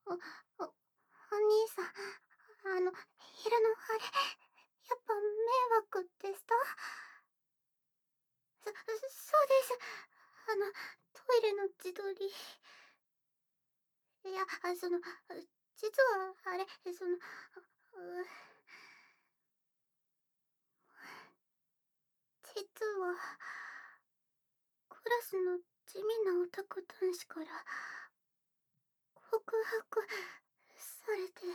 お、お兄さん、昼のあれ、やっぱ迷惑でした？そうです。トイレの自撮り。いや、実はあれ、実は、クラスの地味なオタク男子から告白されて、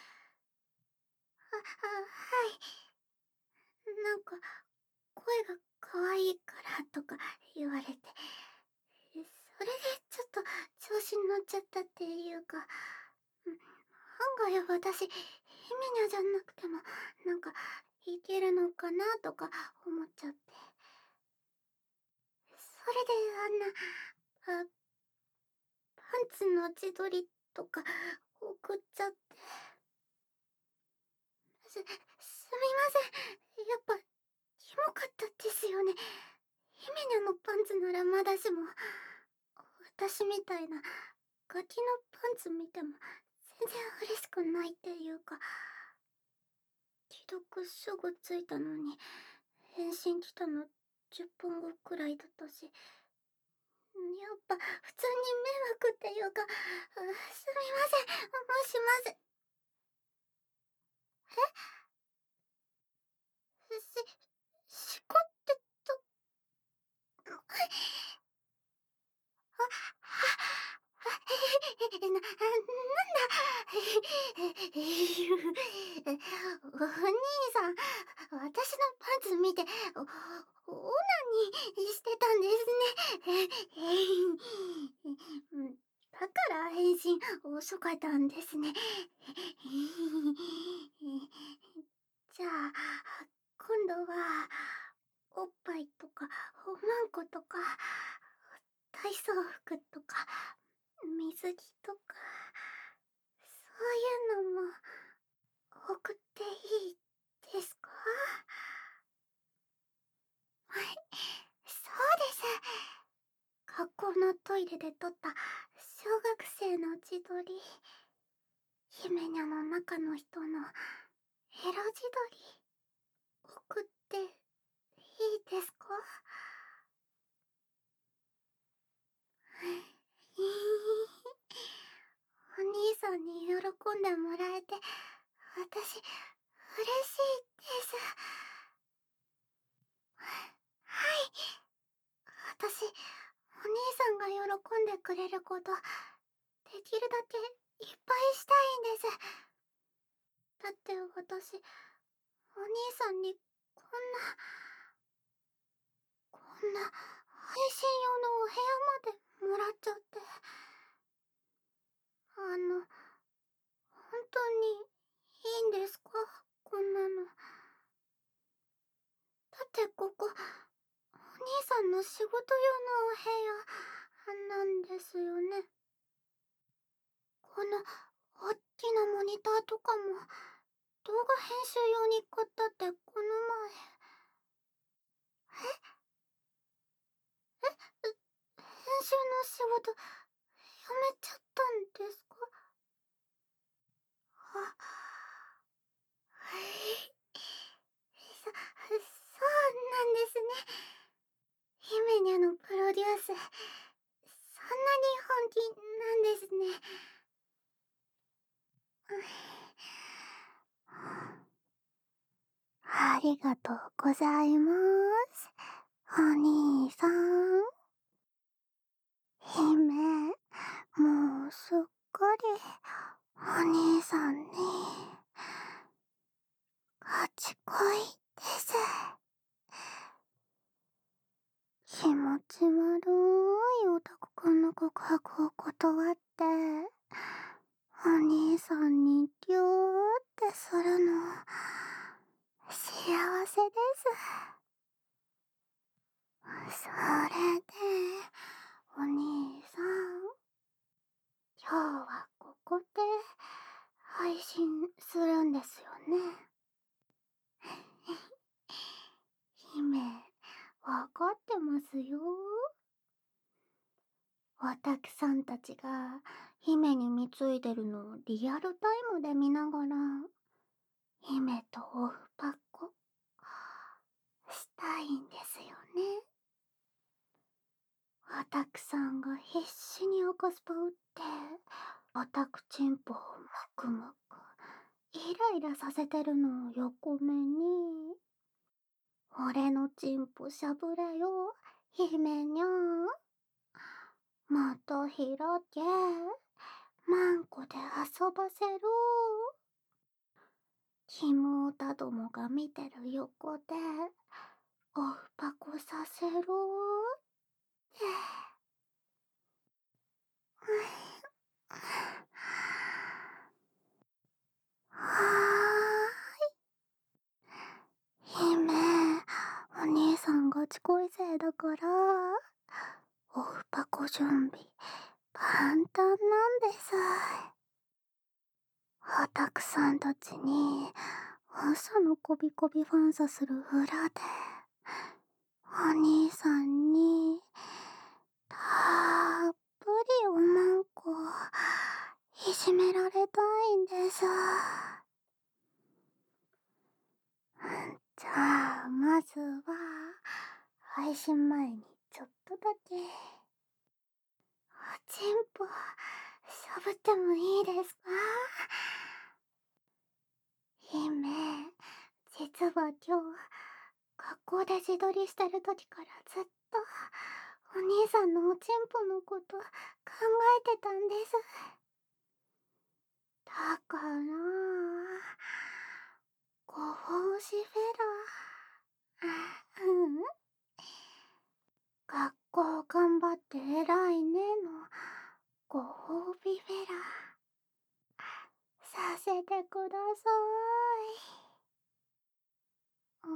はい。なんか、声が可愛いからとか言われて、それでちょっと調子に乗っちゃったっていうか、案外私、ヒメニャじゃなくても、なんか、いけるのかなとか思っちゃって。それでパンツの自撮りとか送っちゃって。すみません。やっぱ、キモかったですよね。ヒメニャのパンツならまだしも、私みたいなガキのパンツ見ても全然嬉しくないっていうか、既読すぐついたのに返信来たの10分後くらいだったし、やっぱ普通に迷惑っていうか、すみません、もします。しこってと、なんだ、お兄さん、私のパンツ見て、オナニーしてたんですね。だから返信遅かったんですね。じゃあ、今度は、おっぱいとか、おまんことか、体操服とか、水着とか、そういうのも送っていいですか？はい、そうです。学校のトイレで撮った小学生の自撮り。ヒメニャの中の人のエロ自撮り送っていいですか？お兄さんに喜んでもらえて、私、嬉しいです。はい。私、お兄さんが喜んでくれること、できるだけいっぱいしたいんです。だって私、お兄さんにこんな配信用のお部屋までもらっちゃって。本当にいいんですか？こんなの。だってここ、お兄さんの仕事用のお部屋なんですよね。この大きなモニターとかも動画編集用に買ったってこの前。編集の仕事やめちゃったんですか？あ、はい。そうなんですね。ヒメニャのプロデュース、そんなに本気なんですね。ありがとうございます。お兄さん。姫、もうすっかりお兄さんにガチ恋です。気持ち悪いオタクくんの告白を断って、お兄さんにギューってするの、幸せです。それで、お兄さん、今日はここで配信するんですよね。姫、わかってますよ。 オタクさんたちが姫に貢いでるのをリアルタイムで見ながら、姫とオフパッコしたいんですよね。オタクさんが必死に赤スパ打って、オタクチンポをムクムクイライラさせてるのを横目に、俺のチンポしゃぶれよ、姫にゃん。また開け、マンコで遊ばせろ。キモータどもが見てる横で、オフパコさせろ。はーい。姫、お兄さんがち恋生だから、オフパコ準備、簡単なんです。オタクさんたちに、朝のコビコビファンサする裏で、お兄さんに、たっぷりおまんこ、いじめられたいんです。じゃあ、まずは、配信前にちょっとだけ、おちんぽ、しゃぶってもいいですか？姫、実は今日、学校で自撮りしてる時からずっと、お兄さんのおちんぽのこと考えてたんです。だから、ご奉仕フェラ。うん。学校頑張って偉いねの、ご褒美フェラ。させてください。うん。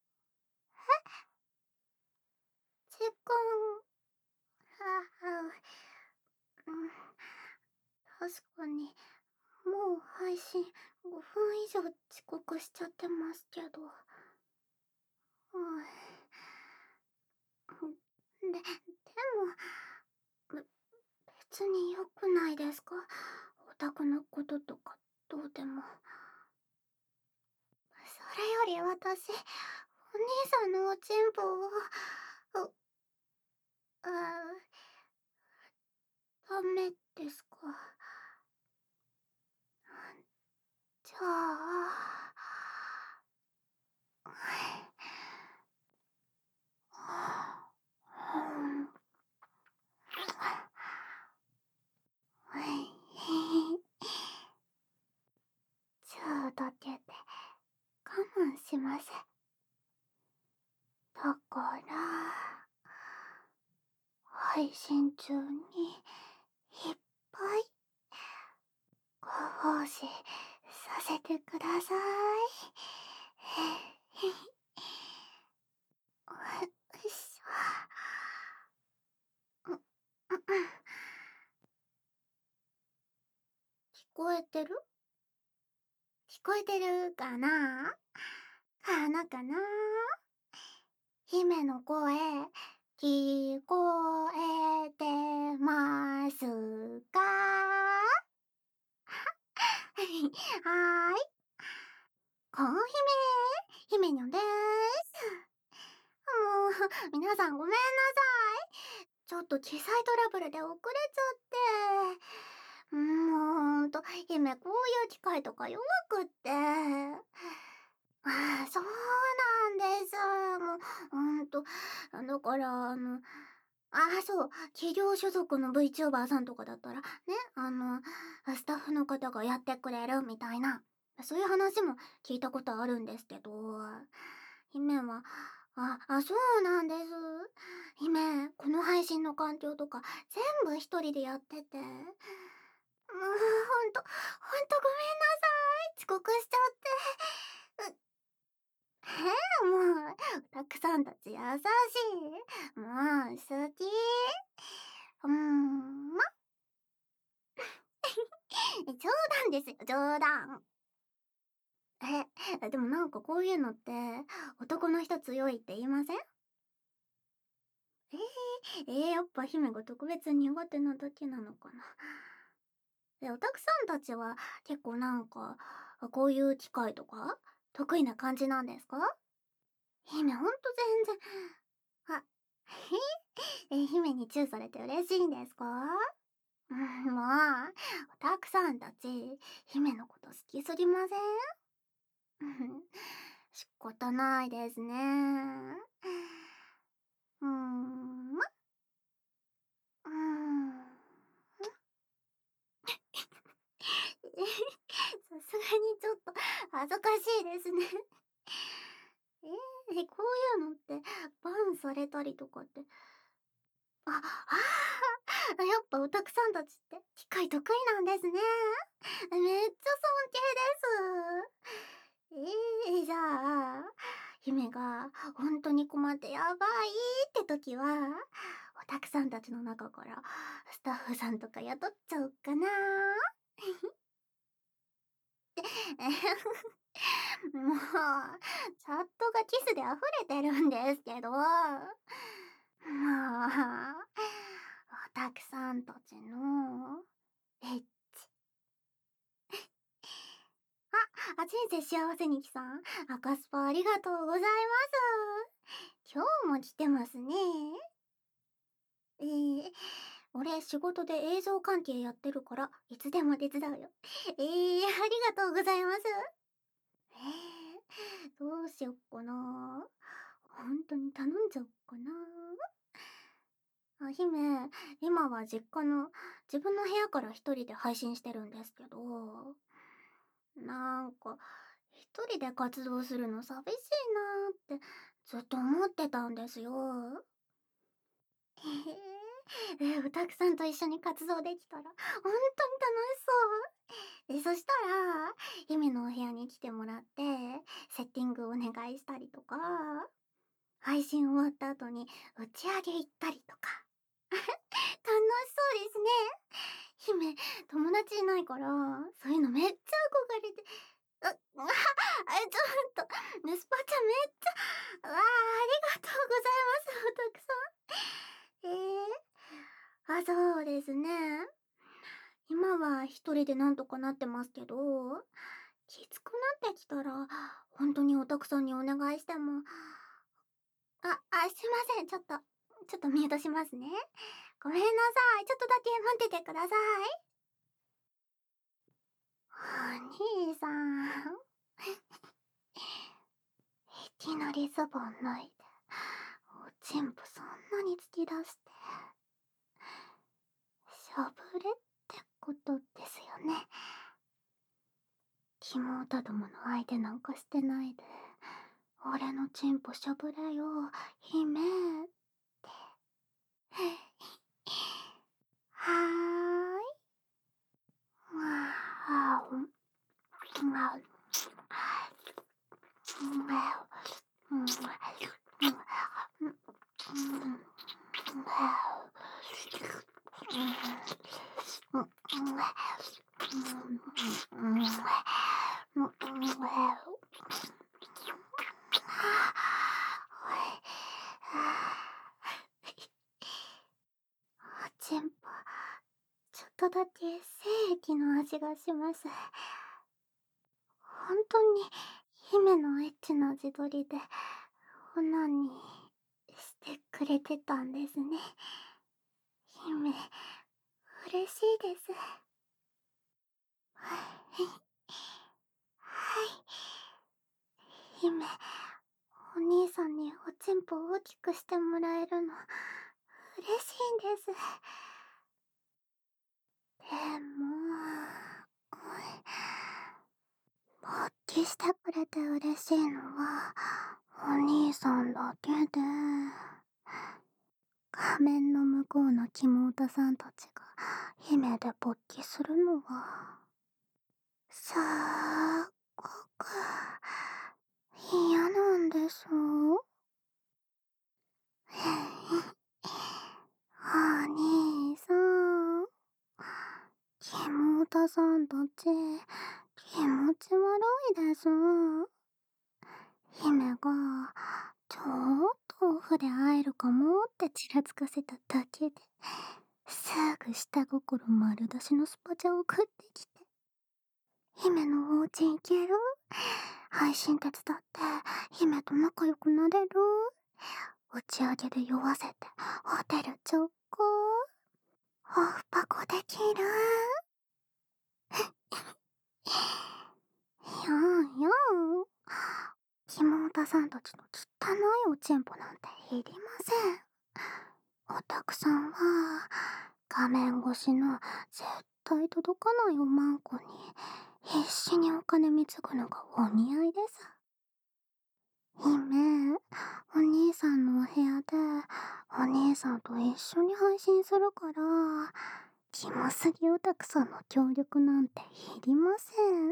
時間、うん。確かに、もう配信5分以上遅刻しちゃってますけど。でも、別に良くないですか？オタクのこととかどうでも。それより私、お兄さんのおちんぽを、う、あ、ダメですか？じゃあ、ちょっとだけで我慢します。だから、配信中にいっぱいご奉仕させてください。よいしょ。聞こえてる？聞こえてるかな？かな？姫の声、聞こえてますか？はーい。コン姫にょんでーす。もう、皆さんごめんなさい。ちょっと機材トラブルで遅れちゃって。もうほんと、姫こういう機会とか弱くって。ああ、そうなんです。もう、ほんと。だから、そう、企業所属の VTuber さんとかだったら、ね、スタッフの方がやってくれるみたいな、そういう話も聞いたことあるんですけど、姫は、そうなんです。姫、この配信の環境とか全部一人でやってて、ほんとごめんなさい。遅刻しちゃって。もう、たくさんたち優しい。もう、好き。ま。冗談ですよ、冗談。でもなんかこういうのって、男の人強いって言いません？ やっぱ姫が特別苦手なだけなのかな。で、オタクさんたちは結構なんか、こういう機械とか得意な感じなんですか？姫ほんと全然。あ、姫にチューされて嬉しいんですか？うん、もう、オタクさんたち、姫のこと好きすぎません？うん、仕方ないですね。うーん、うーん。さすがにちょっと恥ずかしいですね。こういうのってバンされたりとかって、やっぱオタクさんたちって機械得意なんですね。めっちゃ尊敬です。じゃあ、姫が本当に困ってやばいって時は、オタクさんたちの中からスタッフさんとか雇っちゃおうかな。もう、チャットがキスで溢れてるんですけど、もう、オタクさんたちの、エッチ。人生幸せにきさん、赤スパありがとうございます。今日も来てますね。俺仕事で映像関係やってるから、いつでも手伝うよ。ありがとうございます。どうしよっかな。本当に頼んじゃおっかな。姫、今は実家の自分の部屋から一人で配信してるんですけど、なんか、一人で活動するの寂しいなーってずっと思ってたんですよ。オタクさんと一緒に活動できたら、本当に楽しそう。そしたら、姫のお部屋に来てもらって、セッティングお願いしたりとか、配信終わった後に打ち上げ行ったりとか。楽しそうですね。姫、友達いないから、そういうのめっちゃ憧れて。ちょっと、スパチャめっちゃ、ありがとうございます、オタクさん。そうですね。今は一人でなんとかなってますけど、きつくなってきたら、本当にオタクさんにお願いしても、すいません、ちょっとミュートしますね。ごめんなさい、ちょっとだけ待っててください。お兄さん。いきなりズボン脱いで、おちんぽそんなに突き出して、しゃぶれってことですよね。妹どもの相手なんかしてないで、俺のチンポしゃぶれよ、姫って。はーい。あー、おちんぽ、ちょっとだけ精液の味がします。本当に姫のエッチな自撮りでオナニーしてくれてたんですね。姫、嬉しいです。はい。はい。姫、お兄さんにおちんぽを大きくしてもらえるの嬉しいんです。でも、勃起してくれて嬉しいのはお兄さんだけで、画面の向こうのキモオタさんたちが姫で勃起するのはすっごく嫌なんです。お兄さん、キモオタさんたち気持ち悪いです。姫がちょっとオフで会えるかもってちらつかせただけで、すぐ下心丸出しのスパチャを送ってきて、姫のお家行ける？配信手伝って姫と仲良くなれる？打ち上げで酔わせてホテル直行？オフパコできる？やんやん。妹さんたちの汚いおちんぽなんていりません。オタクさんは画面越しの絶対届かないおまんこに必死にお金貢ぐのがお似合いです。姫、お兄さんのお部屋でお兄さんと一緒に配信するから、キモすぎオタクさんの協力なんていりません。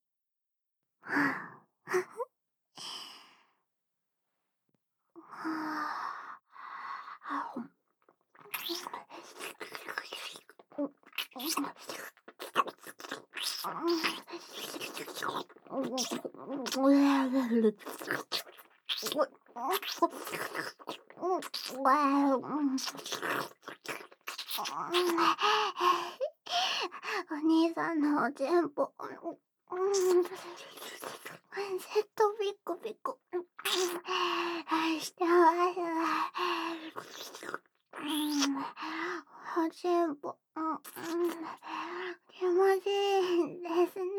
お兄さんのおちんぽ、とビコビコしてます。おちんぽ、気持ちいいですね。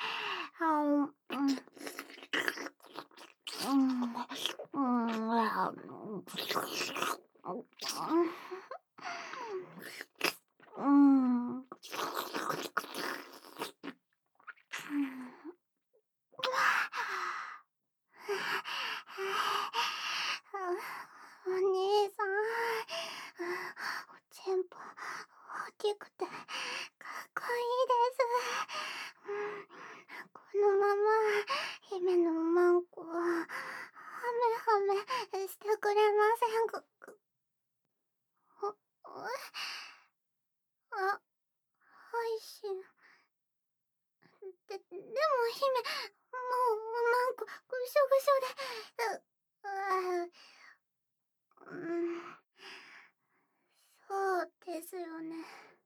お兄さん、おちんぽ大きくてかっこいいです。このまま姫のおまんこハメハメしてくれませんか？配信でも姫、もうおまんこぐしょぐしょで、そうですよね。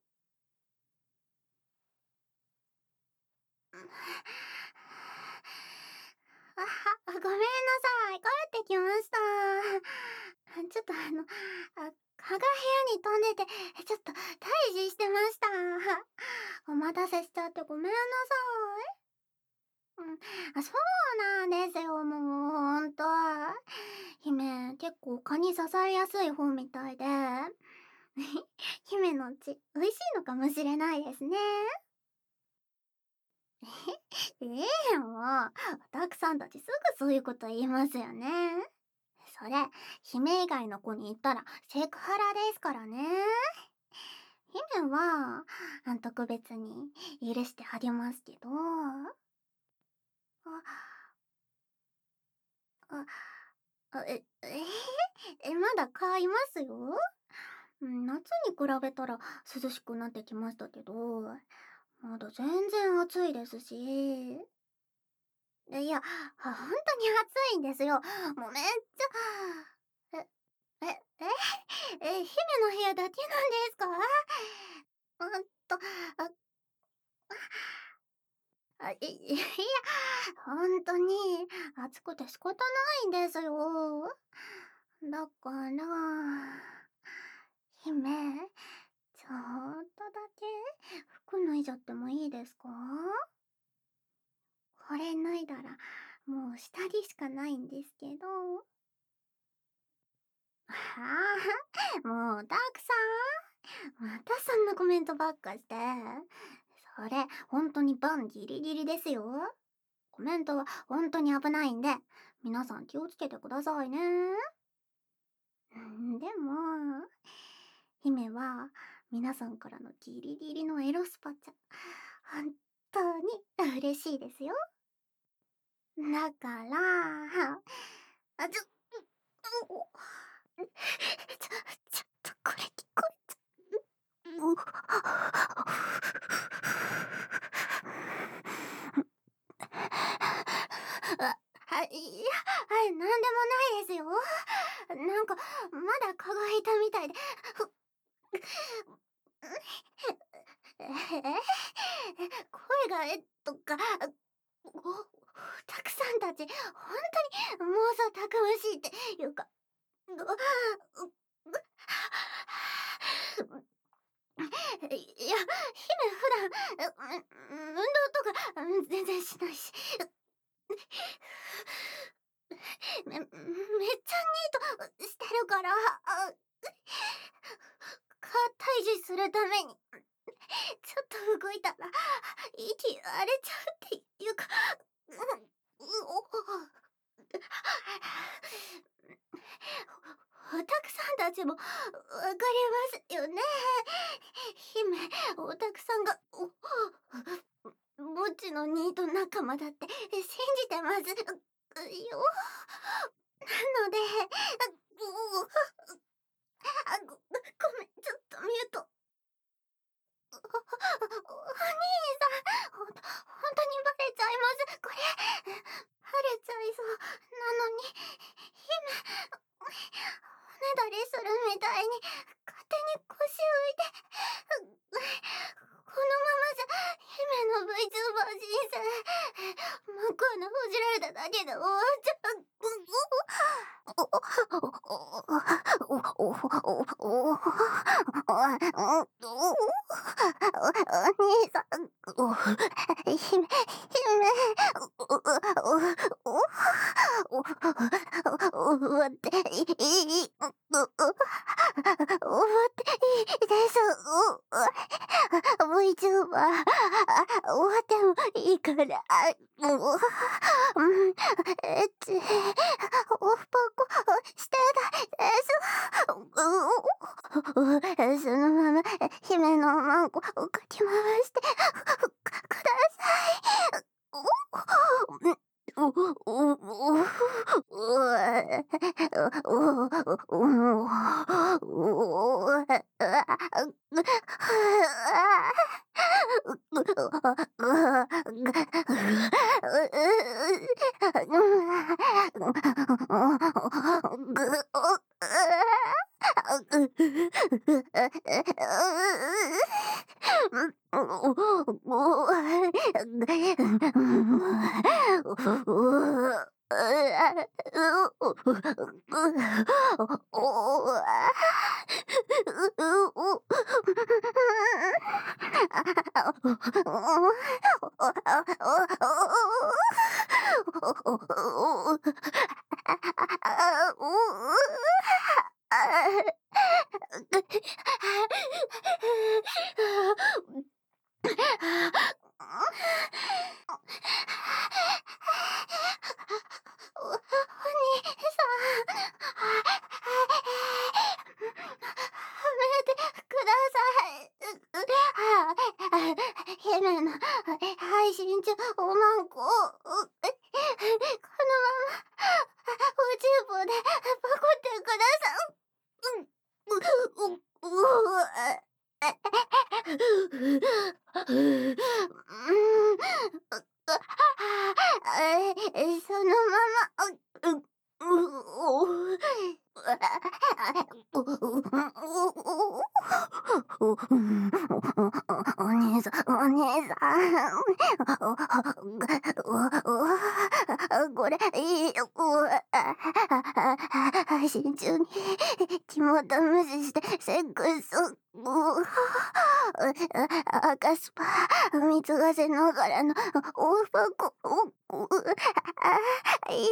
ごめんなさい。帰ってきました。ちょっと蚊が部屋に飛んでて、ちょっと退治してました。お待たせしちゃってごめんなさい。そうなんですよ、もうほんと。姫、結構蚊に刺されやすい方みたいで。姫の血、美味しいのかもしれないですね。もう、オタクさんたちすぐそういうこと言いますよね。それ、姫以外の子に言ったらセクハラですからね。姫は、特別に許してあげますけど。あ、まだ買いますよ。夏に比べたら涼しくなってきましたけど、まだ全然暑いですし。いや、本当に暑いんですよ。もうめっちゃ。姫の部屋だけなんですか？と、いや、本当に暑くて仕方ないんですよ。だから、姫、ちょっとだけ服脱いじゃってもいいですか？これ脱いだらもう下着しかないんですけど。もうたくさんまたそんなコメントばっかして。それ、本当にバンギリギリですよ。コメントは本当に危ないんで、皆さん気をつけてくださいね。でも、姫は皆さんからのギリギリのエロスパチャ、本当に嬉しいですよ。だから、ちょ、ちょっとこれ聞こえちいや、なんでもないですよ。 かまだ蚊がいたみたいで。声がたくさんたち、本当に妄想たくましいっていうか、いや、姫普段、運動とか全然しないし。めっちゃニートしてるから、退治するために、ちょっと動いたら、息荒れちゃうっていうか、おたくさんたちもわかりますよね。姫、おたくさんが、ぼっちのニート仲間だって信じてますよ。なので、ごめん、ちょっとミュート。お兄さん、ほんとにバレちゃいます。これ、バレちゃいそう。なのに、姫、おねだりするみたいに、勝手に腰浮いて、このままじゃ、姫の VTuber 人生、向こうのほじられただけで終わっちゃう。お兄さん、姫、終わっていい、終わっていいです。VTuber、終わってもいいから、エッチ、オフパコしてたです。そのまま、姫のマンコをかき回して、ください。お兄さん、やめてください。姫の配信中おまんこを、このまま宇宙棒でパコってください。そのまま、お兄さん、これ、配信中に肝試ししてセックス赤スパ貢がせながらのオフパコいい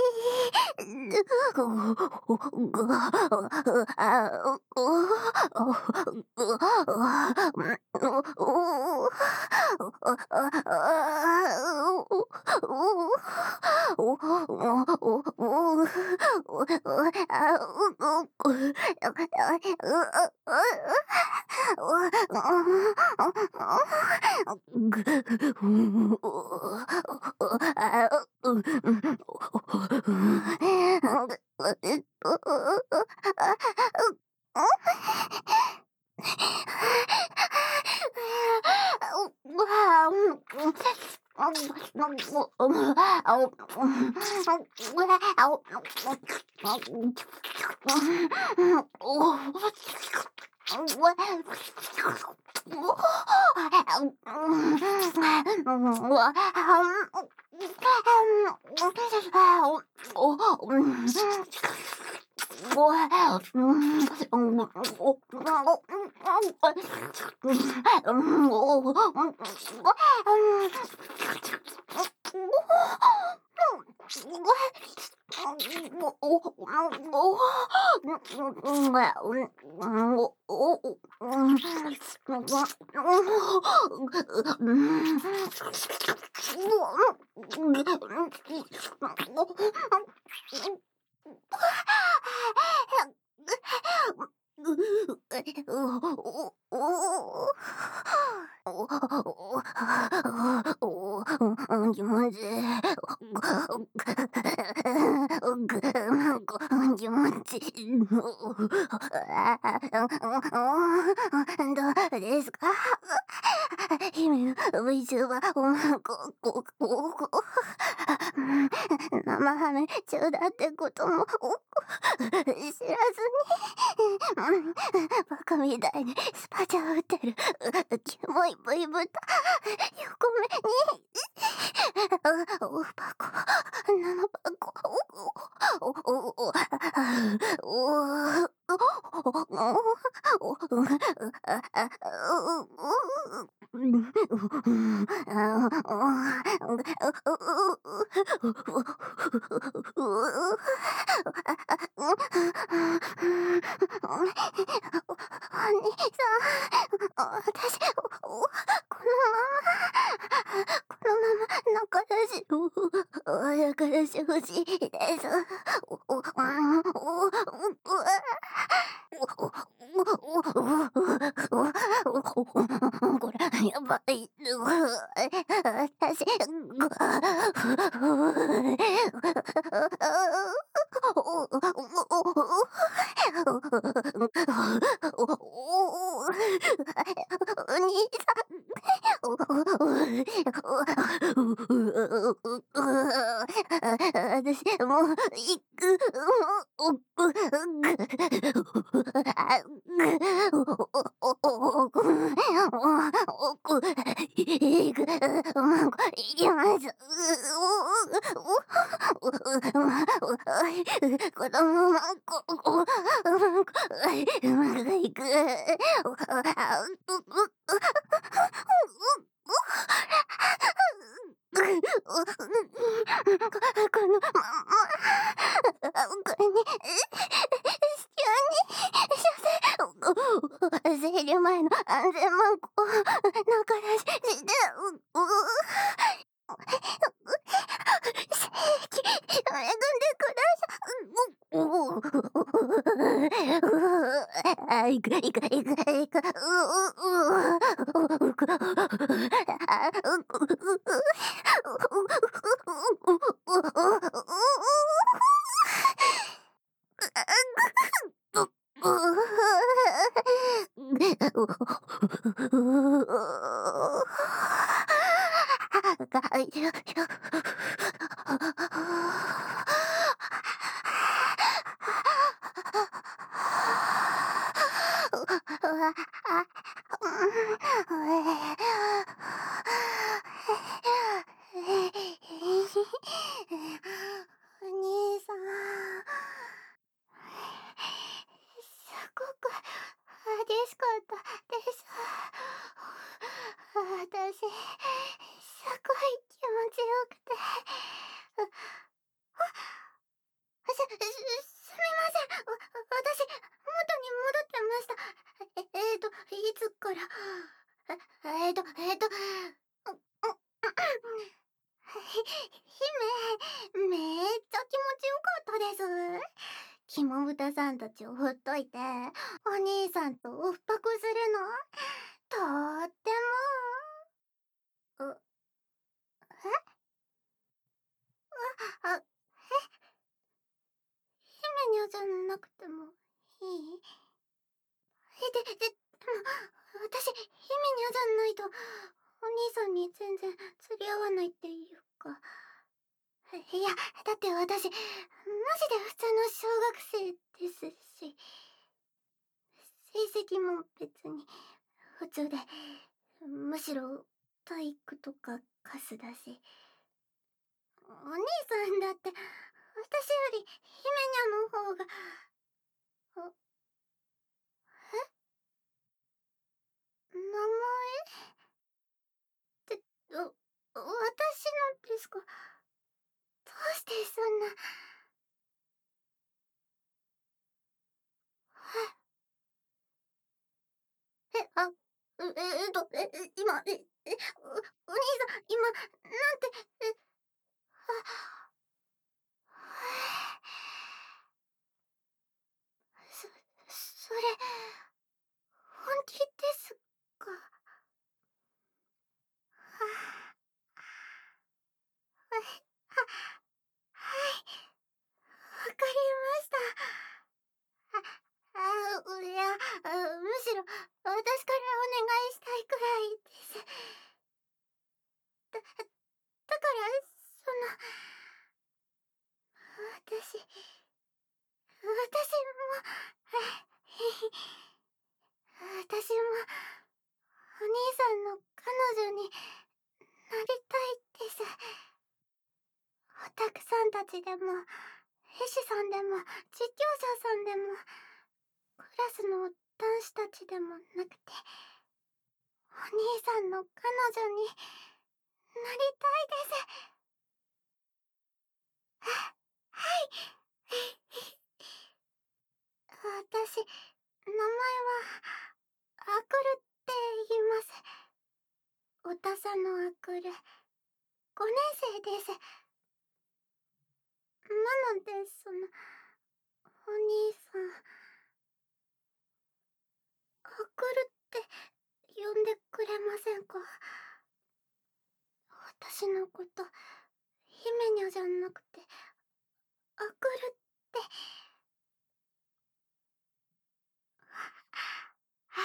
気持ちいい。気持ちいい。どうですか？姫の VTuber 生ハメ中だってことも知らずにバカみたいにスパチャ打ってるキモい V ブタ横目にお箱生箱私、仲良し、仲良し欲しいです。これ、やばい。私、お兄私、もう、行く、行きます。このまま、うまくいく。このまま、これに、生理前の安全マンコ仲良しして、正規恵んでください。行く、行く、行く、行く。お兄さん、すごく激しかったです。私、すごい気持ちよくて。すみません。私、元に戻ってました。いつから。姫、めっちゃ気持ちよかったです。キモブタさんたちをほっといて、お兄さんとオフパクするの、とっても、あ、姫にゃじゃなくてもいい？でも、私、姫にゃじゃないと、お兄さんにに全然釣り合わないっていうか。いや、だって私、マジで普通の小学生ですし、成績も別に普通で、むしろ体育とかカスだし。お兄さんだって、私より姫ニャの方が、あ、名前って、私のですか？どうしてそんな。え、あ、今、お兄さん、今、なんて、そ、それ、本気ですか？わかりました。いや、むしろ、私からお願いしたいくらいです。だから、その、私、私も、私も、お兄さんの彼女になりたいです。オタクさんたちでも、絵師さんでも、実況者さんでも、クラスの男子たちでもなくて、お兄さんの彼女になりたいです。はい。私、名前は、アクルって言います。おたさのアクル。5年生です。なので、お兄さん、アクルって呼んでくれませんか？私のこと、姫ニャじゃなくて、アクルって。はい。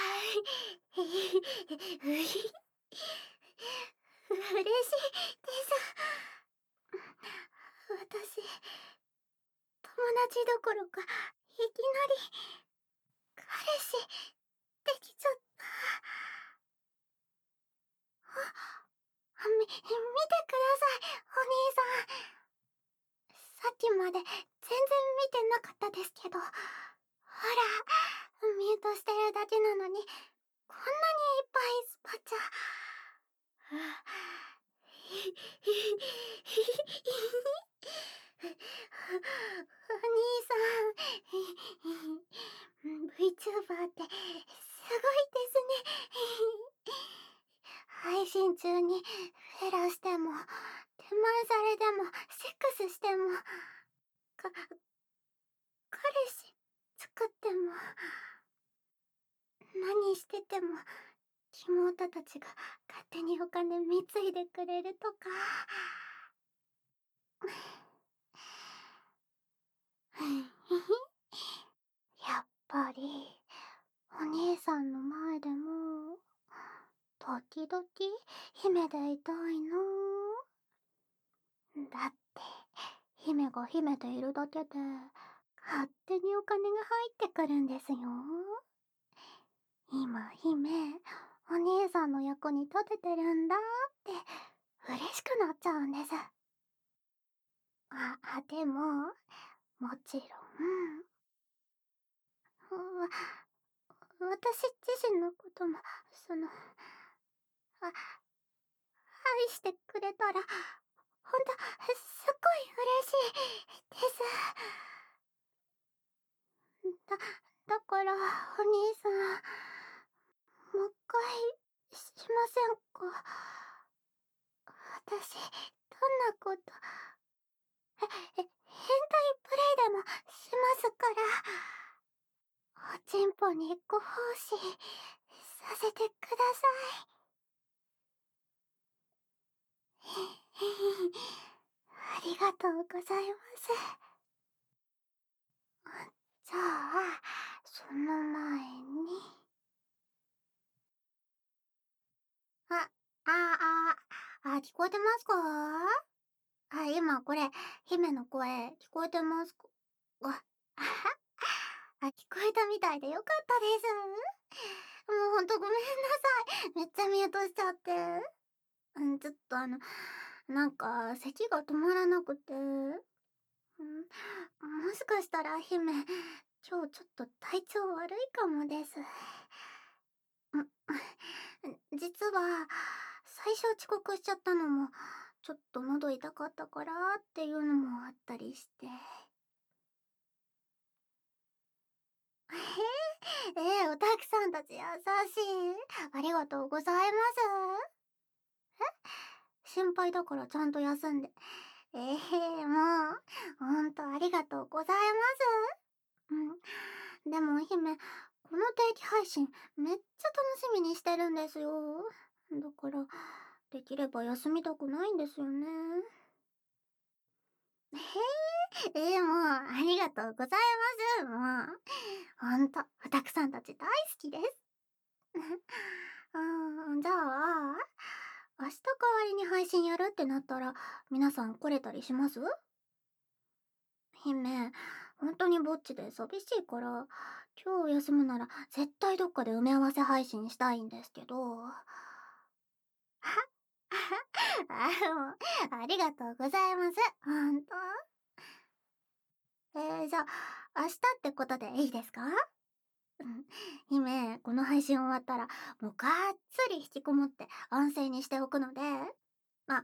嬉しいです。私、友達どころか、いきなり、彼氏、できちゃった。見てください、お兄さん。さっきまで全然見てなかったですけど、ほら、ミュートしてるだけなのに、こんなにいっぱいスパチャ。お兄さん、VTuber ってすごいですね。配信中にフェラしても、手前されでも、セックスしても、か、彼氏作っても、何してても、妹たちが勝手にお金貢いでくれるとか。やっぱり、お兄さんの前でも、時々、姫でいたいな。だって、姫が姫でいるだけで、勝手にお金が入ってくるんですよ。今、姫、お兄さんの役に立ててるんだって、嬉しくなっちゃうんです。でも、もちろん、私自身のことも、愛してくれたら、ほんと、すっごい嬉しいです。だ、だから、お兄さん、もう一回、しませんか？私、どんなこと、変態プレイでもしますから、おちんぽにご奉仕させてください。ありがとうございます。じゃあ、その前に。あ、あ聞こえてますか？今これ、姫の声聞こえてますか？あ、あは聞こえたみたいでよかったです。もうほんとごめんなさい。めっちゃミュートしちゃって。ちょっとなんか咳が止まらなくて。もしかしたら姫、今日ちょっと体調悪いかもです。実は、最初遅刻しちゃったのも、ちょっと喉痛かったからっていうのもあったりして。オタクさんたち優しい。ありがとうございます。心配だからちゃんと休んで。もう、ほんとありがとうございます。でも姫、この定期配信めっちゃ楽しみにしてるんですよ。だから、できれば休みたくないんですよね。もう、ありがとうございます。もう、ほんと、オタクさんたち大好きです。じゃあ、明日代わりに配信やるってなったら、皆さん来れたりします？姫、本当にぼっちで寂しいから、今日休むなら絶対どっかで埋め合わせ配信したいんですけど。もうありがとうございます。ほんと。じゃあ、明日ってことでいいですか？姫、この配信終わったら、もうがっつり引きこもって安静にしておくので、あ、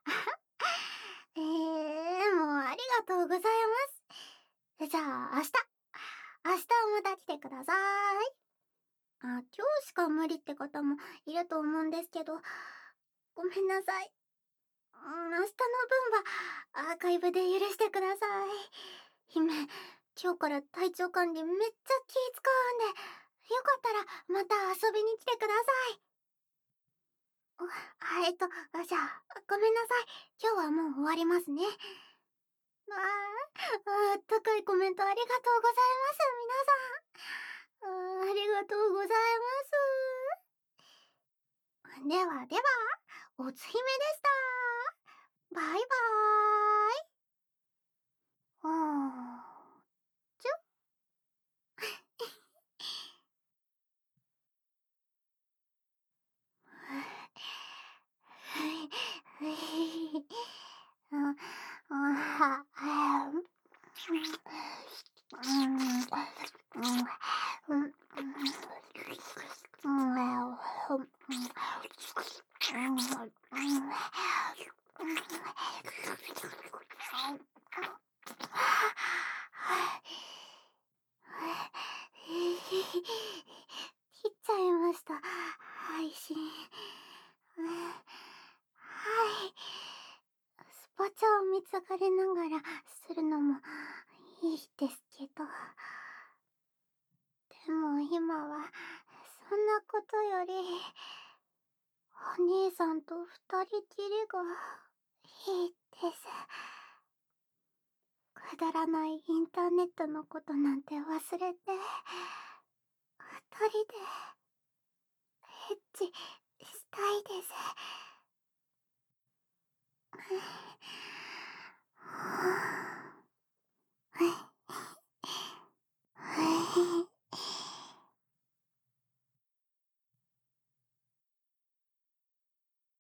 もうありがとうございます。じゃあ、明日また来てください。今日しか無理って方もいると思うんですけど、ごめんなさい。明日の分はアーカイブで許してください。姫、今日から体調管理めっちゃ気使うんで、よかったらまた遊びに来てください。じゃあ、ごめんなさい。今日はもう終わりますね。あったかいコメントありがとうございます、皆さん。ありがとうございます。ではでは、おつひめでした。バイバーイ。あちゅ切っちゃいました。配信。はい。スパチャを見つかりながらするのもいいですけど。でも今は、そんなことより、お兄さんと二人きりがいいです。くだらないインターネットのことなんて忘れて、二人でエッチしたいです。